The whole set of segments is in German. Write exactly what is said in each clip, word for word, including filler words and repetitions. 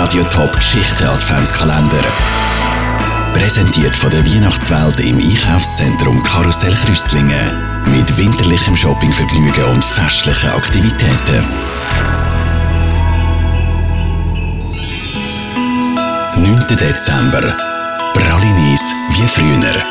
Radio Top Geschichten Adventskalender. Präsentiert von der Weihnachtswelt im Einkaufszentrum Karussell Kreuzlingen. Mit winterlichem Shoppingvergnügen und festlichen Aktivitäten. neunten Dezember. Pralines wie früher.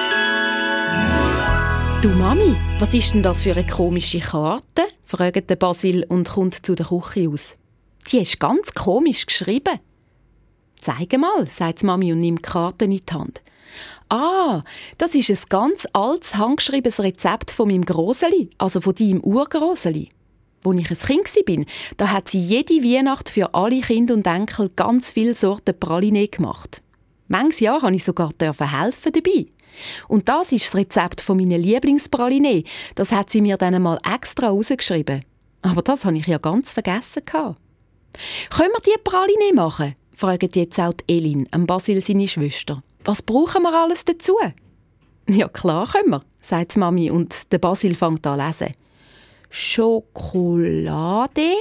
«Du Mami, was ist denn das für eine komische Karte?» fragt der Basil und kommt zu der Küche aus. «Die ist ganz komisch geschrieben.» «Zeig mal», sagt die Mami und nimmt die Karte in die Hand. «Ah, das ist ein ganz altes, handgeschriebenes Rezept von meinem Grosseli, also von deinem Urgrosseli. Als ich ein Kind war, da hat sie jede Weihnacht für alle Kinder und Enkel ganz viele Sorten Praline gemacht. Manches Jahr durfte ich sogar helfen dabei. Und das ist das Rezept von meiner Lieblingspraline. Das hat sie mir dann einmal extra rausgeschrieben. Aber das habe ich ja ganz vergessen. Können wir die Praline machen?» fragt jetzt auch Elin, Basil seine Schwester. «Was brauchen wir alles dazu?» «Ja klar können wir», sagt die Mami und der Basil fängt an zu lesen. «Schokolade,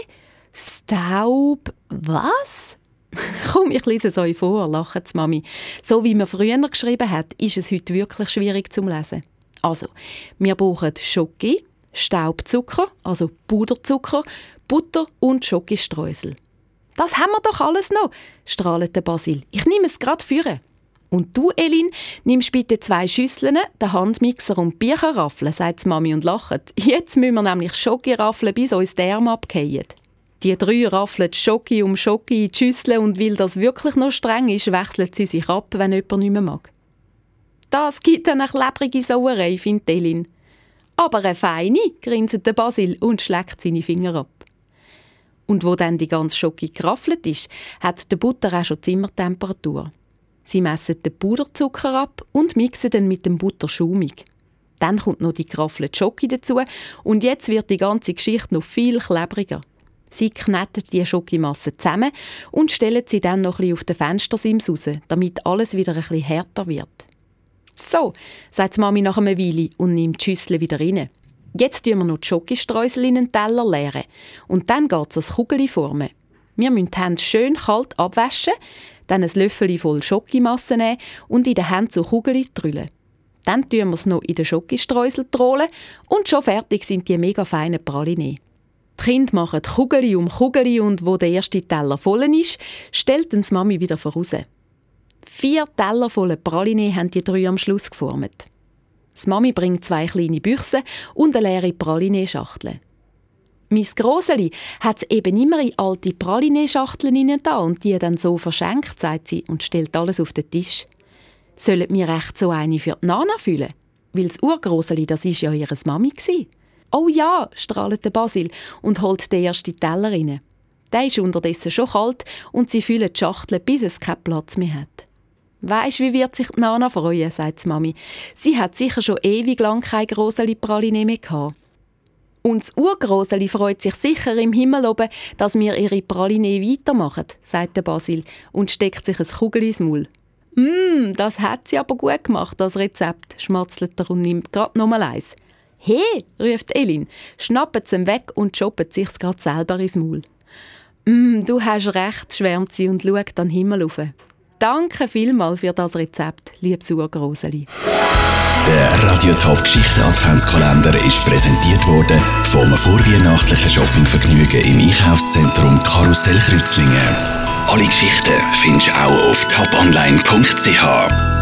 Staub, was?» «Komm, ich lese es euch vor», lacht die Mami. «So wie man früher geschrieben hat, ist es heute wirklich schwierig zu lesen. Also, wir brauchen Schoki, Staubzucker, also Puderzucker, Butter und Schokostreusel.» «Das haben wir doch alles noch», strahlt der Basil. «Ich nehme es gerade führen.» «Und du, Elin, nimmst bitte zwei Schüsseln, den Handmixer und die Bierkaraffeln», sagt die Mami und lacht. «Jetzt müssen wir nämlich Schokiraffeln bis uns die Arme abfallen.» Die drei raffeln Schoki um Schoki in die Schüssel und weil das wirklich noch streng ist, wechseln sie sich ab, wenn jemand nicht mehr mag. «Das gibt eine klebrige Sauerei», findet Elin. «Aber eine feine», grinset der Basil und schlägt seine Finger ab. Und wo dann die ganze Schoki geraffelt ist, hat der Butter auch schon Zimmertemperatur. Sie messen den Puderzucker ab und mixen dann mit dem Butter schaumig. Dann kommt noch die geraffelte Schoki dazu und jetzt wird die ganze Geschichte noch viel klebriger. Sie kneten die Schokimasse zusammen und stellen sie dann noch ein bisschen auf den Fenstersims raus, damit alles wieder ein bisschen härter wird. «So», sagt die Mami nach einer Weile und nimmt die Schüssel wieder rein. «Jetzt tun wir noch die Schokostreusel in den Teller leeren und dann geht es als Kugel formen. Wir müssen die Hände schön kalt abwaschen, dann ein Löffel voll Schokimasse nehmen und in den Händen zu Kugeln drüllen. Dann tun wir es noch in den Schokostreusel trollen und schon fertig sind die mega feinen Praline. Die Kinder machen Kugeli um Kugeli und wo der erste Teller voll ist, stellt die Mami wieder voraus. Vier Teller volle Praline haben die drei am Schluss geformt. Die Mami bringt zwei kleine Büchsen und eine leere Praline-Schachtel. «Mein Grosseli hat es eben immer in alte Praline-Schachteln hinein da und die dann so verschenkt», sagt sie und stellt alles auf den Tisch. «Sollen wir echt so eine für die Nana füllen? Weil das Urgrosseli, das war ja ihre Mami gsi.» «Oh ja», strahlt der Basil und holt den ersten Teller rein. Der ist unterdessen schon kalt und sie füllen die Schachtel, bis es keinen Platz mehr hat. «Weisst, wie wird sich die Nana freuen», sagt die Mami. «Sie hat sicher schon ewig lang keine Grosseli-Praline mehr gehabt.» «Und das Urgrosseli freut sich sicher im Himmel oben, dass wir ihre Praline weitermachen», sagt der Basil und steckt sich ein Kugel ins Maul. «Mmm, das hat sie aber gut gemacht, das Rezept», schmatzelt er und nimmt gerade nochmal eins. «Hey», ruft Elin, schnappt es ihm weg und schoppt sich gerade selber ins Maul. «Mm, du hast recht», schwärmt sie und schaut an den Himmel rauf. «Danke vielmals für das Rezept, liebes Urgrosseli.» Der Radio Top Geschichten Adventskalender ist präsentiert worden vom vorweihnachtlichen Shoppingvergnügen im Einkaufszentrum Karussell Kreuzlingen. Alle Geschichten findest du auch auf top online punkt c h.